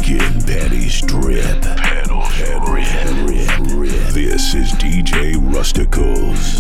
Skin panties drip. Panels rip. This is DJ Rusticles.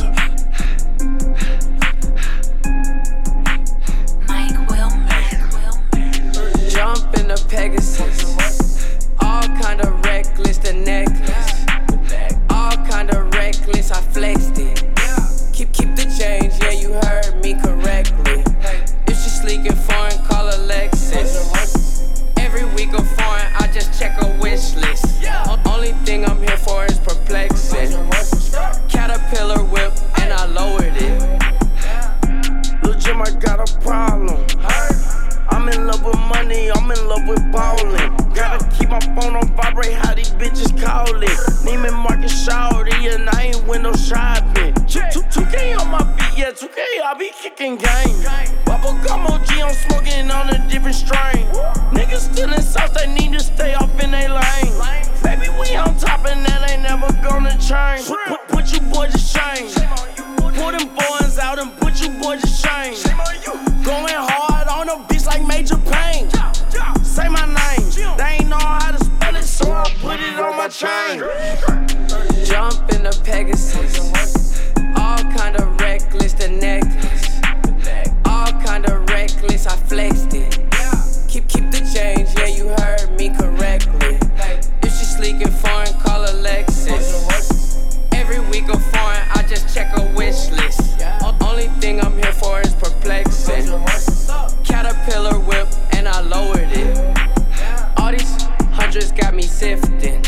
Jump in the Pegasus, all kind of reckless, the necklace, all kind of reckless, I flexed it. Keep the change, yeah, you heard me correctly. If she sleek and foreign, call her Lexus. Every week of foreign, I just check a wish list. Only thing I'm here for is perplexing. Caterpillar whip, and I lowered it. Lil' Jim, I got a problem. I'm in love with money, I'm in love with ballin'. Gotta keep my phone on vibrate, how these bitches call it. Neiman Marcus shawty, and I ain't window shopping. 2K on my feet, yeah, 2K, I be kicking game. Bubblegum OG, I'm smoking on a different strain. Niggas still in South, they need to stay off in they lane. Baby, we on top, and that ain't never gonna change. Put you boys to shame. Pull them boys out and put you boys to shame. Going hard on a bitch like Major Pain. Say my name, they ain't know how to spell it, so I put it on my chain. Jump in the Pegasus, all kind of reckless, the necklace, all kind of reckless, I flexed it. Keep the change, yeah, you heard me correctly. If she sleek and foreign, call her Lexus. Every week of foreign, I just check a wish list. Only thing I'm here for is perplexing. Caterpillar whip, and I lowered it. All these hundreds got me sifting.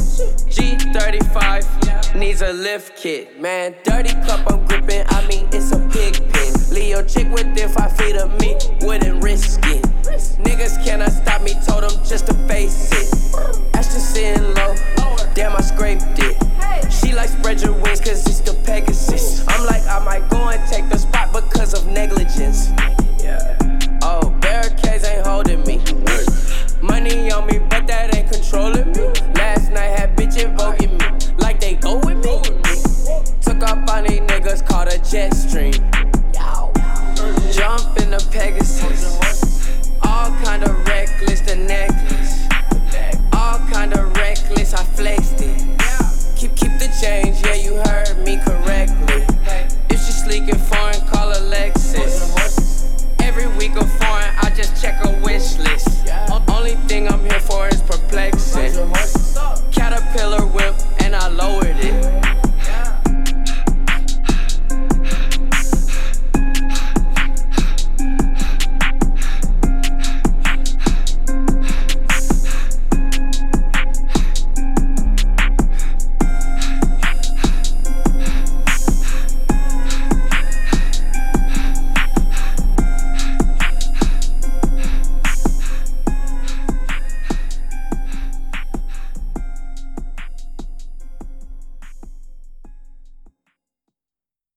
G35 needs a lift kit. Man, dirty cup I'm gripping, I mean it's a pig pen. Leo chick within 5 feet of me, wouldn't risk it. Niggas cannot stop me, told them just to face it.